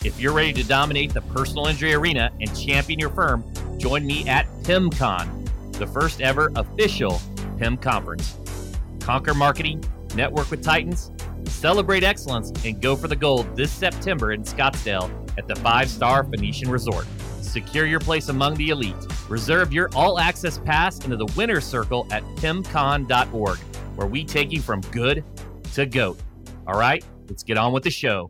If you're ready to dominate the personal injury arena and champion your firm, join me at PIMCon, the first ever official PIM conference. Conquer marketing, network with Titans, celebrate excellence, and go for the gold this September in Scottsdale at the 5-star Phoenician Resort. Secure your place among the elite. Reserve your all-access pass into the winner's circle at PIMCon.org, where we take you from good to GOAT. All right, let's get on with the show.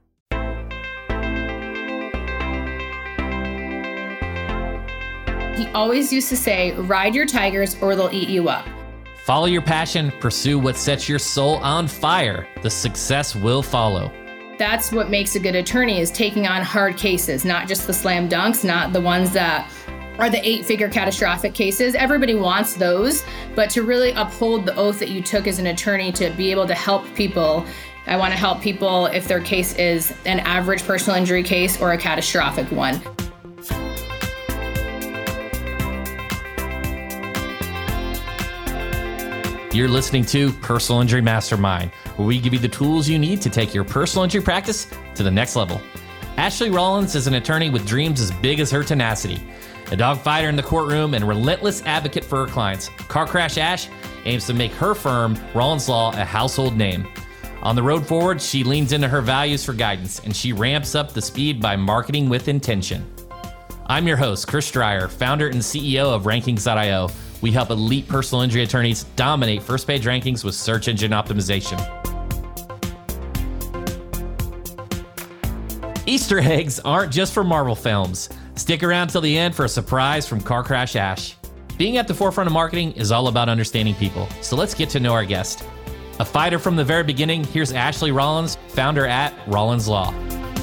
He always used to say, ride your tigers or they'll eat you up. Follow your passion, pursue what sets your soul on fire. The success will follow. That's what makes a good attorney, is taking on hard cases, not just the slam dunks, not the ones that are the 8-figure catastrophic cases. Everybody wants those, but to really uphold the oath that you took as an attorney to be able to help people. I want to help people if their case is an average personal injury case or a catastrophic one. You're listening to Personal Injury Mastermind, where we give you the tools you need to take your personal injury practice to the next level. Ashley Rollins is an attorney with dreams as big as her tenacity. A dog fighter in the courtroom and relentless advocate for her clients, Car Crash Ash aims to make her firm, Rollins Law, a household name. On the road forward, she leans into her values for guidance, and she ramps up the speed by marketing with intention. I'm your host, Chris Dreyer, founder and CEO of Rankings.io. We help elite personal injury attorneys dominate first page rankings with search engine optimization. Easter eggs aren't just for Marvel films. Stick around till the end for a surprise from Car Crash Ash. Being at the forefront of marketing is all about understanding people, so let's get to know our guest. A fighter from the very beginning, here's Ashley Rollins, founder at Rollins Law.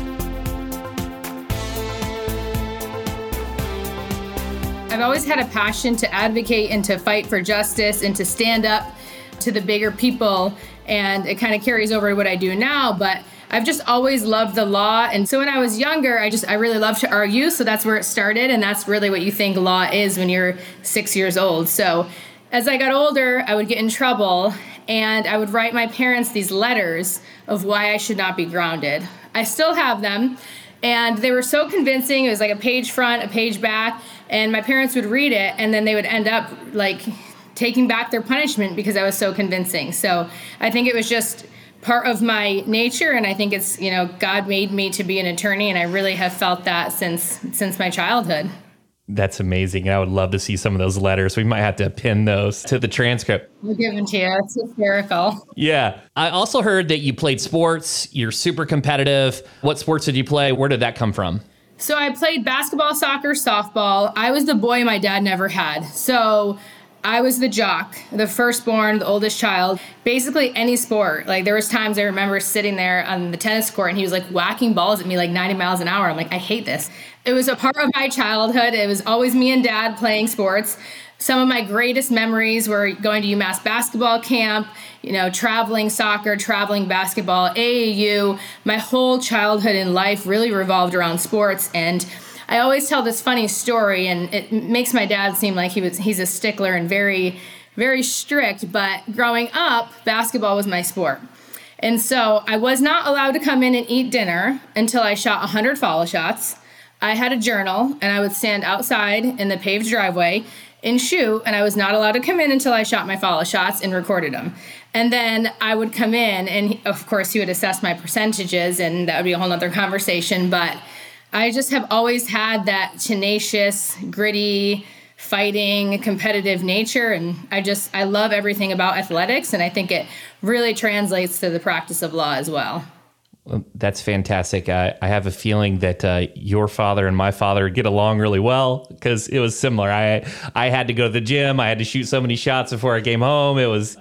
I've always had a passion to advocate and to fight for justice and to stand up to the bigger people, and it kind of carries over to what I do now, but I've just always loved the law. And so when I was younger, I really loved to argue, so that's where it started, and that's really what you think law is when you're 6 years old. So as I got older, I would get in trouble, and I would write my parents these letters of why I should not be grounded. I still have them, and they were so convincing. It was like a page front, a page back, and my parents would read it, and then they would end up like taking back their punishment because I was so convincing. So I think it was just part of my nature, and I think it's, God made me to be an attorney, and I really have felt that since my childhood. That's amazing. I would love to see some of those letters. We might have to pin those to the transcript. We'll give them to you. It's hysterical. Yeah. I also heard that you played sports. You're super competitive. What sports did you play? Where did that come from? So I played basketball, soccer, softball. I was the boy my dad never had. So I was the jock, the firstborn, the oldest child. Basically any sport. Like there was times I remember sitting there on the tennis court and he was like whacking balls at me like 90 miles an hour. I'm like, I hate this. It was a part of my childhood. It was always me and dad playing sports. Some of my greatest memories were going to UMass basketball camp, traveling soccer, traveling basketball, AAU. My whole childhood and life really revolved around sports. And I always tell this funny story, and it makes my dad seem like he's a stickler and very, very strict. But growing up, basketball was my sport. And so I was not allowed to come in and eat dinner until I shot 100 follow shots. I had a journal, and I would stand outside in the paved driveway and shoot, and I was not allowed to come in until I shot my follow shots and recorded them. And then I would come in, and of course he would assess my percentages, and that would be a whole nother conversation, but I just have always had that tenacious, gritty, fighting, competitive nature, and I love everything about athletics, and I think it really translates to the practice of law as well. That's fantastic. I have a feeling that your father and my father get along really well because it was similar. I had to go to the gym. I had to shoot so many shots before I came home. And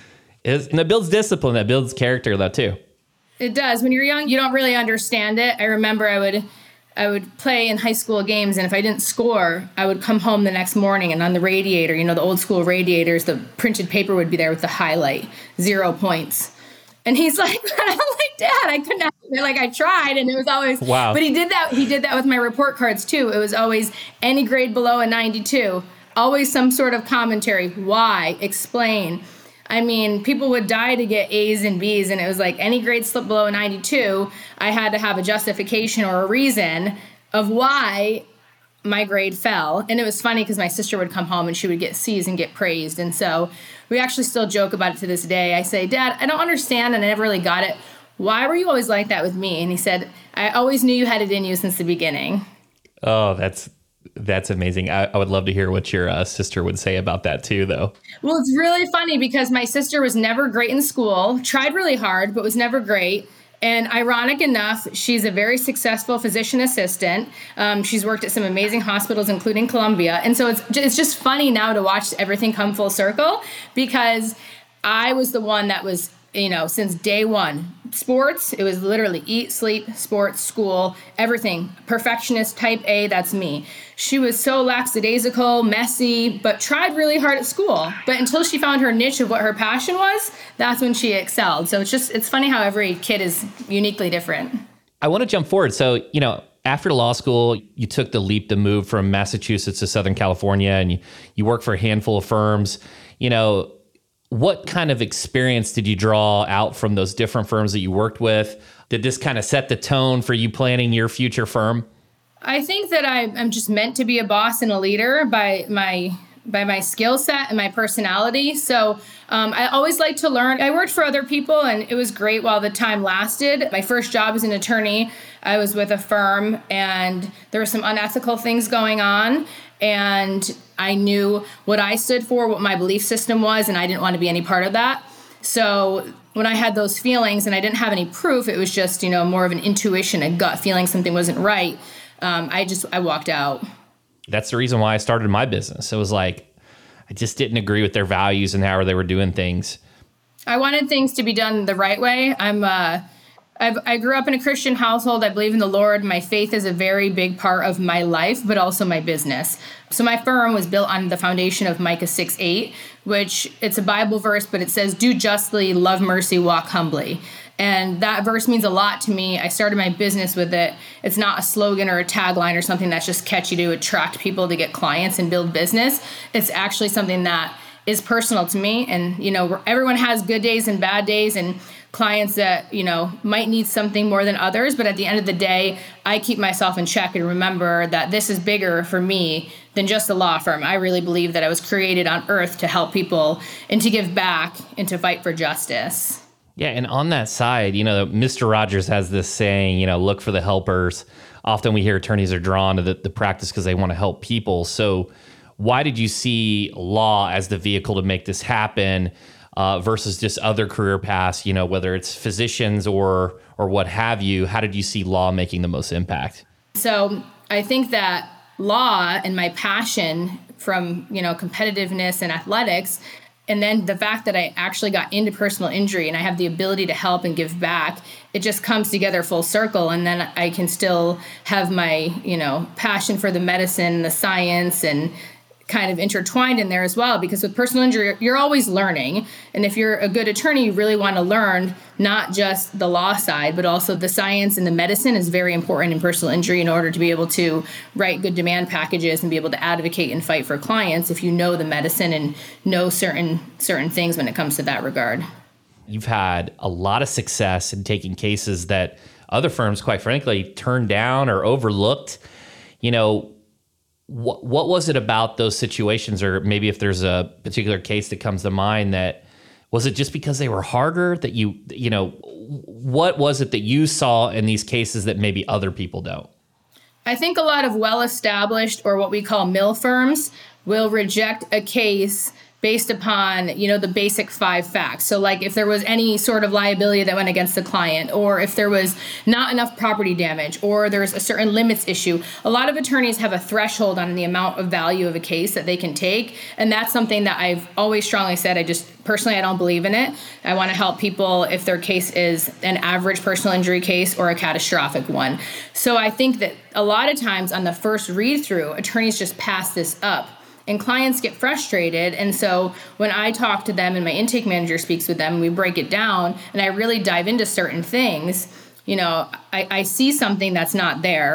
that builds discipline. That builds character, though, too. It does. When you're young, you don't really understand it. I remember I would play in high school games, and if I didn't score, I would come home the next morning, and on the radiator, the old school radiators, the printed paper would be there with the highlight, 0 points. And he's like, I'm like, Dad, I couldn't have it. Like, I tried, and it was always, wow. But he did that with my report cards too. It was always any grade below a 92, always some sort of commentary. Why? Explain. I mean, people would die to get A's and B's, and it was like any grade slip below a 92, I had to have a justification or a reason of why my grade fell. And it was funny because my sister would come home and she would get C's and get praised. And so we actually still joke about it to this day. I say, Dad, I don't understand, and I never really got it. Why were you always like that with me? And he said, I always knew you had it in you since the beginning. Oh, that's amazing. I would love to hear what your sister would say about that too, though. Well, it's really funny because my sister was never great in school, tried really hard, but was never great. And ironic enough, she's a very successful physician assistant. She's worked at some amazing hospitals, including Columbia. And so it's just funny now to watch everything come full circle, because I was the one that was, since day one, sports, it was literally eat, sleep, sports, school, everything. Perfectionist, type A, that's me. She was so lackadaisical, messy, but tried really hard at school. But until she found her niche of what her passion was, that's when she excelled. So it's funny how every kid is uniquely different. I want to jump forward. So, after law school, you took the leap to move from Massachusetts to Southern California, and you worked for a handful of firms. What kind of experience did you draw out from those different firms that you worked with? Did this kind of set the tone for you planning your future firm? I think that I'm just meant to be a boss and a leader by my skill set and my personality. So I always like to learn. I worked for other people, and it was great while the time lasted. My first job as an attorney, I was with a firm, and there were some unethical things going on. And I knew what I stood for, what my belief system was, and I didn't want to be any part of that. So when I had those feelings and I didn't have any proof, it was just, more of an intuition, a gut feeling something wasn't right. I walked out. That's the reason why I started my business. It was like, I just didn't agree with their values and how they were doing things. I wanted things to be done the right way. I grew up in a Christian household. I believe in the Lord. My faith is a very big part of my life, but also my business. So my firm was built on the foundation of Micah 6:8, which it's a Bible verse, but it says, do justly, love mercy, walk humbly. And that verse means a lot to me. I started my business with it. It's not a slogan or a tagline or something that's just catchy to attract people to get clients and build business. It's actually something that is personal to me. And, everyone has good days and bad days, and clients that, might need something more than others. But at the end of the day, I keep myself in check and remember that this is bigger for me than just a law firm. I really believe that I was created on earth to help people and to give back and to fight for justice. Yeah, and on that side, Mr. Rogers has this saying, look for the helpers. Often we hear attorneys are drawn to the practice because they want to help people. So why did you see law as the vehicle to make this happen versus just other career paths, whether it's physicians or what have you? How did you see law making the most impact? So I think that law and my passion from, competitiveness and athletics, and then the fact that I actually got into personal injury and I have the ability to help and give back, it just comes together full circle. And then I can still have my, passion for the medicine, the science, and kind of intertwined in there as well, because with personal injury, you're always learning. And if you're a good attorney, you really want to learn not just the law side, but also the science and the medicine is very important in personal injury in order to be able to write good demand packages and be able to advocate and fight for clients if you know the medicine and know certain things when it comes to that regard. You've had a lot of success in taking cases that other firms, quite frankly, turned down or overlooked. What was it about those situations, or maybe if there's a particular case that comes to mind, that was it just because they were harder that what was it that you saw in these cases that maybe other people don't? I think a lot of well-established, or what we call mill firms, will reject a case based upon, the basic 5 facts. So like if there was any sort of liability that went against the client, or if there was not enough property damage, or there's a certain limits issue. A lot of attorneys have a threshold on the amount of value of a case that they can take. And that's something that I've always strongly said. Personally, I don't believe in it. I want to help people if their case is an average personal injury case or a catastrophic one. So I think that a lot of times on the first read through, attorneys just pass this up. And clients get frustrated. And so when I talk to them and my intake manager speaks with them, we break it down and I really dive into certain things. I see something that's not there,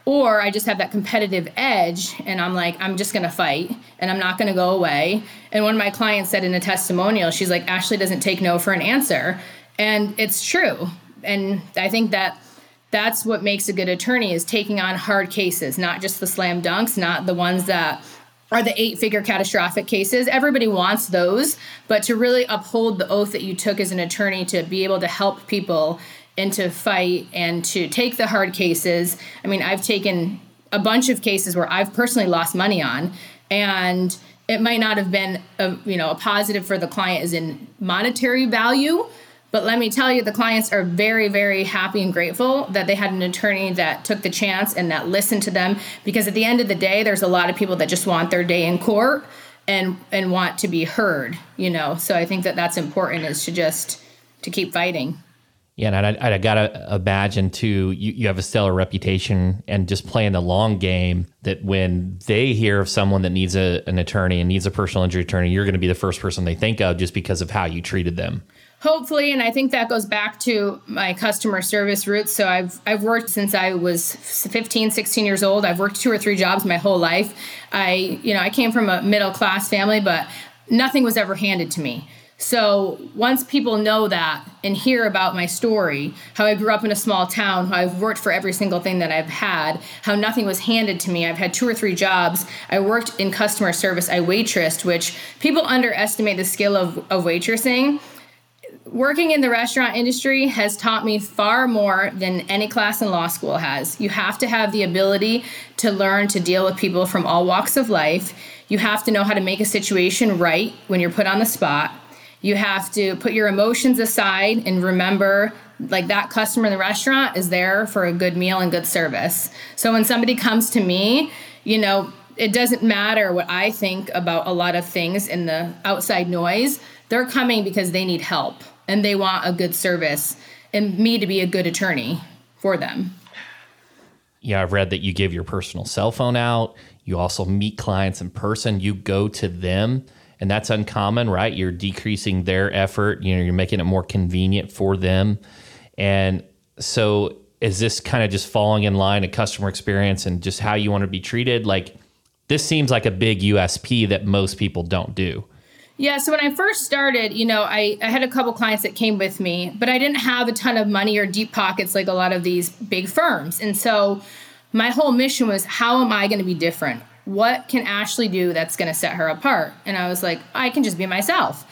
or I just have that competitive edge and I'm like, I'm just going to fight and I'm not going to go away. And one of my clients said in a testimonial, she's like, Ashley doesn't take no for an answer. And it's true. And I think that that's what makes a good attorney, is taking on hard cases, not just the slam dunks, not the ones that are the 8-figure catastrophic cases. Everybody wants those, but to really uphold the oath that you took as an attorney to be able to help people and to fight and to take the hard cases. I mean, I've taken a bunch of cases where I've personally lost money on, and it might not have been a positive for the client as in monetary value, but let me tell you, the clients are very, very happy and grateful that they had an attorney that took the chance and that listened to them, because at the end of the day, there's a lot of people that just want their day in court and want to be heard, So I think that that's important, is to keep fighting. Yeah, and I got to imagine, too, you have a stellar reputation, and just playing the long game, that when they hear of someone that needs an attorney and needs a personal injury attorney, you're going to be the first person they think of just because of how you treated them. Hopefully, and I think that goes back to my customer service roots. So I've worked since I was 15, 16 years old. I've worked 2 or 3 jobs my whole life. I came from a middle-class family, but nothing was ever handed to me. So once people know that and hear about my story, how I grew up in a small town, how I've worked for every single thing that I've had, how nothing was handed to me. I've had 2 or 3 jobs. I worked in customer service. I waitressed, which people underestimate the skill of waitressing. Working in the restaurant industry has taught me far more than any class in law school has. You have to have the ability to learn to deal with people from all walks of life. You have to know how to make a situation right when you're put on the spot. You have to put your emotions aside and remember, like, that customer in the restaurant is there for a good meal and good service. So when somebody comes to me, it doesn't matter what I think about a lot of things in the outside noise. They're coming because they need help and they want a good service and me to be a good attorney for them. Yeah, I've read that you give your personal cell phone out. You also meet clients in person. You go to them, and that's uncommon, right? You're decreasing their effort. You're making it more convenient for them. And so is this kind of just falling in line, a customer experience and just how you want to be treated? Like, this seems like a big USP that most people don't do. Yeah, so when I first started, I had a couple clients that came with me, but I didn't have a ton of money or deep pockets like a lot of these big firms. And so my whole mission was, how am I going to be different? What can Ashley do that's going to set her apart? And I was like, I can just be myself.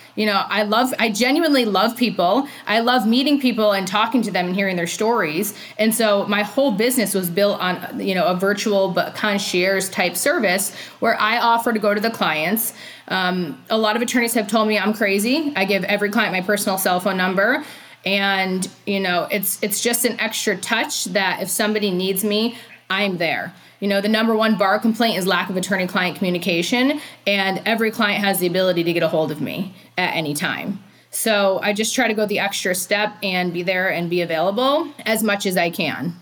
I genuinely love people. I love meeting people and talking to them and hearing their stories. And so my whole business was built on, a virtual but concierge type service where I offer to go to the clients. A lot of attorneys have told me I'm crazy. I give every client my personal cell phone number. And, it's just an extra touch that if somebody needs me, I'm there. The number one bar complaint is lack of attorney-client communication, and every client has the ability to get a hold of me at any time. So I just try to go the extra step and be there and be available as much as I can.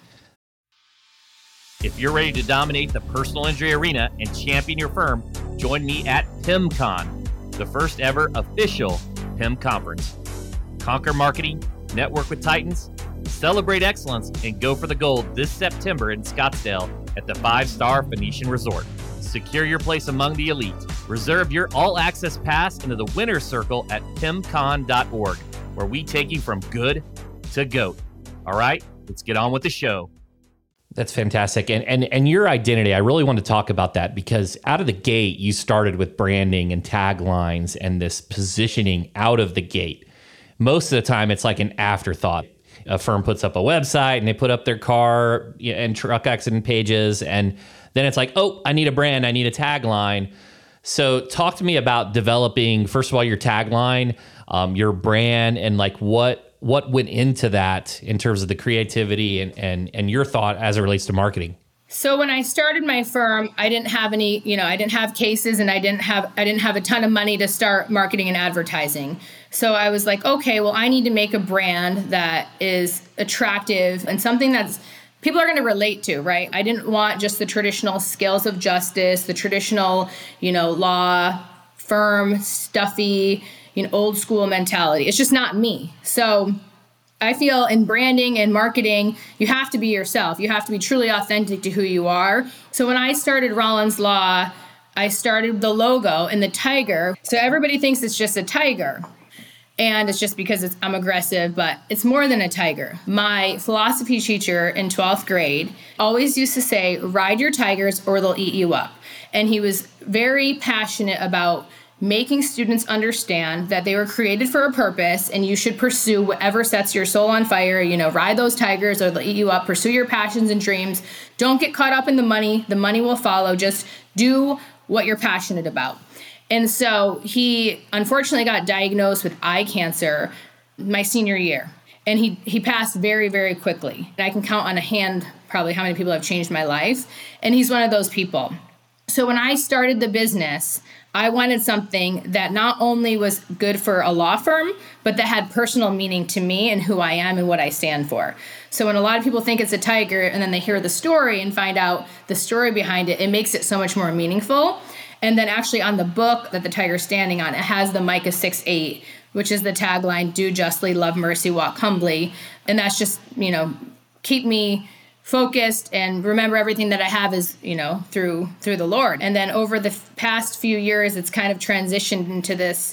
If you're ready to dominate the personal injury arena and champion your firm, join me at PIMCon, the first ever official PIM conference. Conquer marketing, network with Titans, celebrate excellence, and go for the gold this September in Scottsdale at the 5-star Phoenician Resort. Secure your place among the elite. Reserve your all-access pass into the winner's circle at PIMCon.org, where we take you from good to GOAT. All right, let's get on with the show. That's fantastic. And your identity, I really want to talk about that, because out of the gate, you started with branding and taglines and this positioning out of the gate. Most of the time, it's like an afterthought. A firm puts up a website and they put up their car and truck accident pages, and then it's like, oh, I need a brand, I need a tagline. So talk to me about developing, first of all, your tagline, your brand, and like what went into that in terms of the creativity and your thought as it relates to marketing. So when I started my firm, I didn't have any, I didn't have cases, and I didn't have a ton of money to start marketing and advertising. So I was like, okay, well, I need to make a brand that is attractive and something that's people are going to relate to, right? I didn't want just the traditional scales of justice, the traditional, law firm, stuffy, old school mentality. It's just not me. So I feel in branding and marketing, you have to be yourself. You have to be truly authentic to who you are. So when I started Rollins Law, I started the logo and the tiger. So everybody thinks it's just a tiger. And it's just because I'm aggressive, but it's more than a tiger. My philosophy teacher in 12th grade always used to say, ride your tigers or they'll eat you up. And he was very passionate about making students understand that they were created for a purpose and you should pursue whatever sets your soul on fire. Ride those tigers or they'll eat you up. Pursue your passions and dreams. Don't get caught up in the money. The money will follow. Just do what you're passionate about. And so he unfortunately got diagnosed with eye cancer my senior year. And he passed very, very quickly. And I can count on a hand probably how many people have changed my life. And he's one of those people. So when I started the business, I wanted something that not only was good for a law firm, but that had personal meaning to me and who I am and what I stand for. So when a lot of people think it's a tiger and then they hear the story and find out the story behind it, it makes it so much more meaningful. And then actually on the book that the tiger's standing on, it has the Micah 6:8, which is the tagline, do justly, love mercy, walk humbly. And that's just, keep me focused and remember everything that I have is, through the Lord. And then over the past few years, it's kind of transitioned into this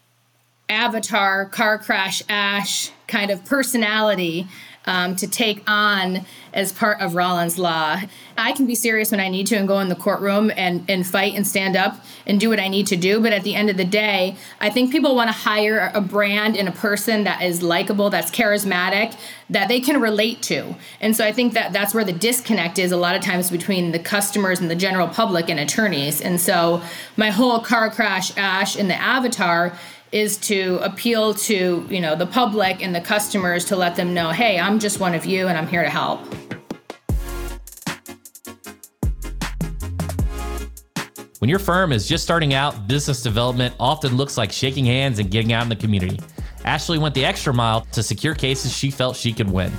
avatar, car crash, Ash kind of personality to take on as part of Rollins Law. I can be serious when I need to and go in the courtroom and fight and stand up and do what I need to do. But at the end of the day, I think people want to hire a brand and a person that is likable, that's charismatic, that they can relate to. And so I think that that's where the disconnect is a lot of times between the customers and the general public and attorneys. And so my whole car crash, Ash, and the avatar is to appeal to, the public and the customers to let them know, hey, I'm just one of you and I'm here to help. When your firm is just starting out, business development often looks like shaking hands and getting out in the community. Ashley went the extra mile to secure cases she felt she could win.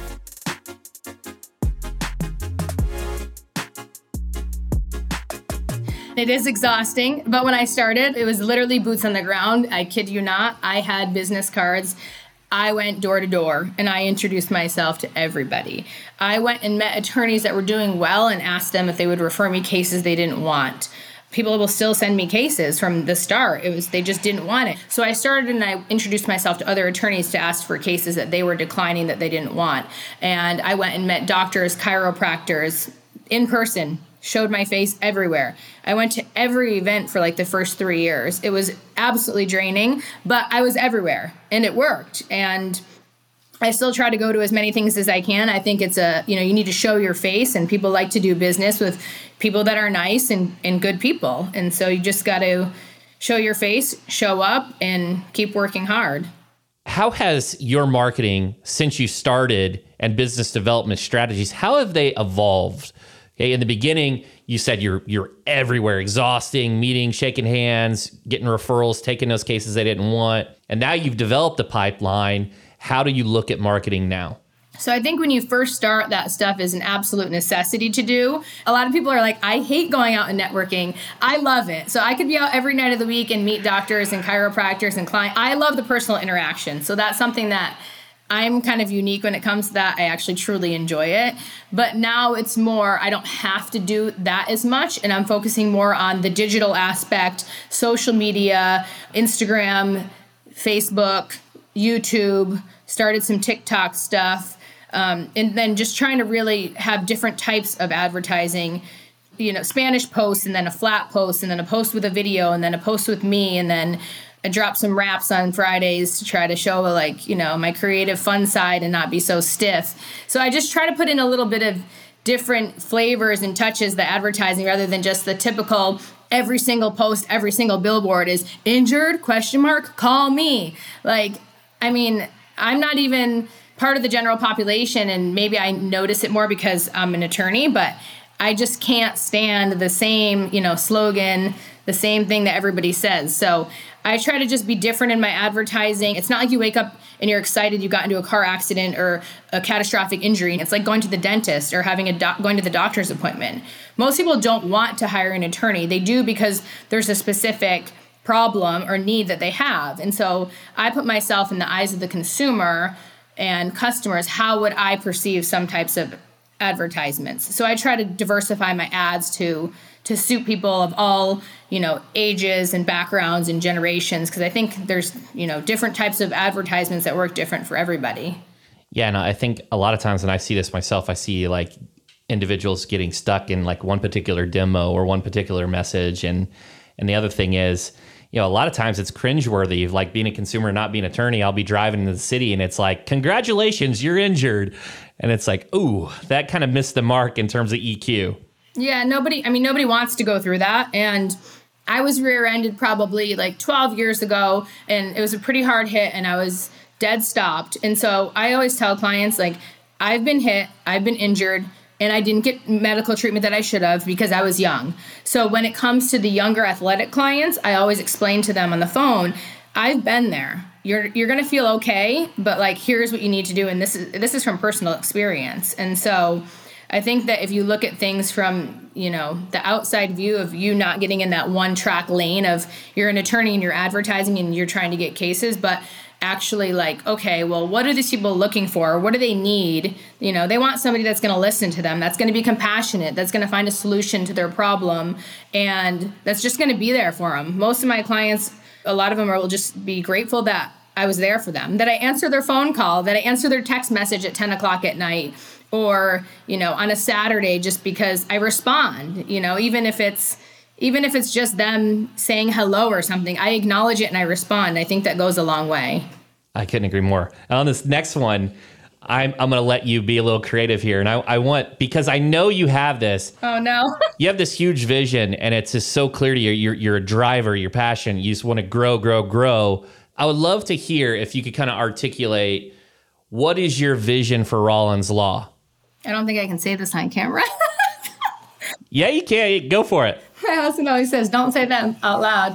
It is exhausting, but when I started, it was literally boots on the ground. I kid you not. I had business cards. I went door to door and I introduced myself to everybody. I went and met attorneys that were doing well and asked them if they would refer me cases they didn't want. People will still send me cases from the start. They just didn't want it. So I started and I introduced myself to other attorneys to ask for cases that they were declining that they didn't want. And I went and met doctors, chiropractors in person. Showed my face everywhere. I went to every event for like the first 3 years. It was absolutely draining, but I was everywhere and it worked. And I still try to go to as many things as I can. I think it's you need to show your face, and people like to do business with people that are nice and good people. And so you just got to show your face, show up, and keep working hard. How has your marketing since you started and business development strategies, how have they evolved? Okay, in the beginning, you said you're everywhere, exhausting, meeting, shaking hands, getting referrals, taking those cases they didn't want. And now you've developed a pipeline. How do you look at marketing now? So I think when you first start, that stuff is an absolute necessity to do. A lot of people are like, I hate going out and networking. I love it. So I could be out every night of the week and meet doctors and chiropractors and clients. I love the personal interaction. So that's something that I'm kind of unique when it comes to that. I actually truly enjoy it. But now it's more, I don't have to do that as much. And I'm focusing more on the digital aspect, social media, Instagram, Facebook, YouTube, started some TikTok stuff. And then just trying to really have different types of advertising, Spanish posts and then a flat post and then a post with a video and then a post with me. And then I drop some raps on Fridays to try to show my creative fun side and not be so stiff. So I just try to put in a little bit of different flavors and touches, the advertising, rather than just the typical every single post, every single billboard is injured, ? Call me. I'm not even part of the general population, and maybe I notice it more because I'm an attorney, but I just can't stand the same, slogan, the same thing that everybody says. So I try to just be different in my advertising. It's not like you wake up and you're excited you got into a car accident or a catastrophic injury. It's like going to the dentist or having going to the doctor's appointment. Most people don't want to hire an attorney. They do because there's a specific problem or need that they have. And so I put myself in the eyes of the consumer and customers, how would I perceive some types of advertisements? So I try to diversify my ads to suit people of all, ages and backgrounds and generations, because I think there's, different types of advertisements that work different for everybody. Yeah, and I think a lot of times, and I see this myself, I see like individuals getting stuck in like one particular demo or one particular message. And the other thing is, a lot of times it's cringeworthy. Like being a consumer, not being an attorney, I'll be driving into the city and it's like, congratulations, you're injured. And it's like, ooh, that kind of missed the mark in terms of EQ. Yeah, nobody wants to go through that. And I was rear-ended probably like 12 years ago, and it was a pretty hard hit, and I was dead stopped. And so I always tell clients, like, I've been hit, I've been injured, and I didn't get medical treatment that I should have because I was young. So when it comes to the younger athletic clients, I always explain to them on the phone, I've been there. You're going to feel okay, but like, here's what you need to do. And this is from personal experience. And so I think that if you look at things from, the outside view of you not getting in that one track lane of you're an attorney and you're advertising and you're trying to get cases, but actually like, okay, well, what are these people looking for? What do they need? They want somebody that's going to listen to them, that's going to be compassionate, that's going to find a solution to their problem, and that's just going to be there for them. Most of my clients, a lot of them will just be grateful that I was there for them, that I answer their phone call, that I answer their text message at 10 o'clock at night, or, on a Saturday, just because I respond, even if it's just them saying hello or something, I acknowledge it and I respond. I think that goes a long way. I couldn't agree more. And on this next one, I'm going to let you be a little creative here. And I want, because I know you have this. Oh, no. You have this huge vision, and it's just so clear to you. You're a driver, you're passionate. You just want to grow. I would love to hear if you could kind of articulate, what is your vision for Rollins Law? I don't think I can say this on camera. Yeah, you can. Go for it. My husband always says, don't say that out loud.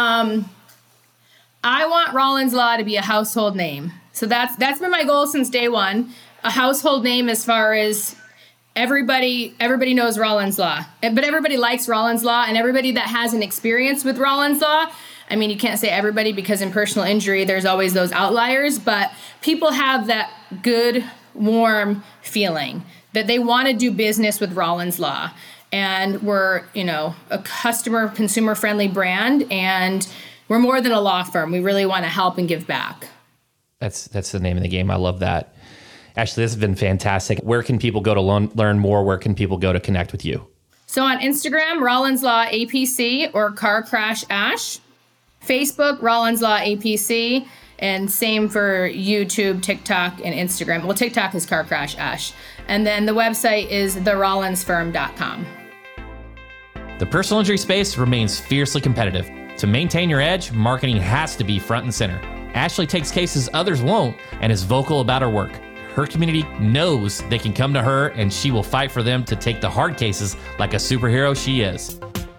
I want Rollins Law to be a household name. So that's been my goal since day one. A household name as far as everybody knows Rollins Law. But everybody likes Rollins Law, and everybody that has an experience with Rollins Law, I mean, you can't say everybody because in personal injury, there's always those outliers, but people have that good, warm feeling that they want to do business with Rollins Law. And we're, a consumer-friendly brand, and we're more than a law firm. We really want to help and give back. That's the name of the game. I love that. Ashley, this has been fantastic. Where can people go to learn more? Where can people go to connect with you? So on Instagram, Rollins Law APC or Car Crash Ash. Facebook, Rollins Law APC. And same for YouTube, TikTok, and Instagram. Well, TikTok is Car Crash Ash. And then the website is therollinsfirm.com. The personal injury space remains fiercely competitive. To maintain your edge, marketing has to be front and center. Ashley takes cases others won't and is vocal about her work. Her community knows they can come to her, and she will fight for them to take the hard cases like a superhero she is.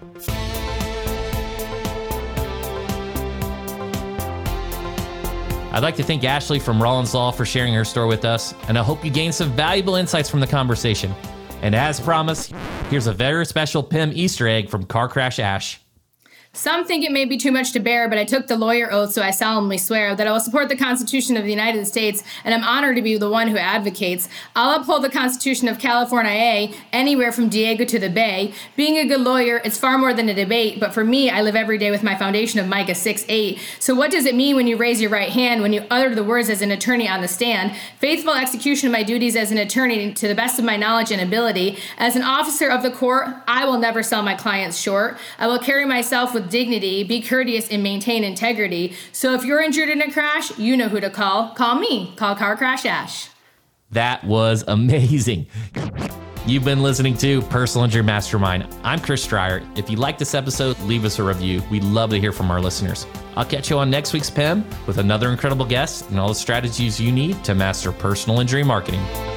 I'd like to thank Ashley from Rollins Law for sharing her story with us, and I hope you gained some valuable insights from the conversation. And as promised, here's a very special PIM Easter egg from Car Crash Ash. Some think it may be too much to bear, but I took the lawyer oath, so I solemnly swear that I will support the Constitution of the United States, and I'm honored to be the one who advocates. I'll uphold the Constitution of California, anywhere from Diego to the Bay. Being a good lawyer, it's far more than a debate, but for me, I live every day with my foundation of Micah 6:8. So what does it mean when you raise your right hand, when you utter the words as an attorney on the stand? Faithful execution of my duties as an attorney to the best of my knowledge and ability. As an officer of the court, I will never sell my clients short. I will carry myself with dignity, be courteous, and maintain integrity. So if you're injured in a crash, you know who to call. Call me. Call Car Crash Ash. That was amazing. You've been listening to Personal Injury Mastermind. I'm Chris Stryer. If you like this episode, leave us a review. We'd love to hear from our listeners. I'll catch you on next week's PIM with another incredible guest and all the strategies you need to master personal injury marketing.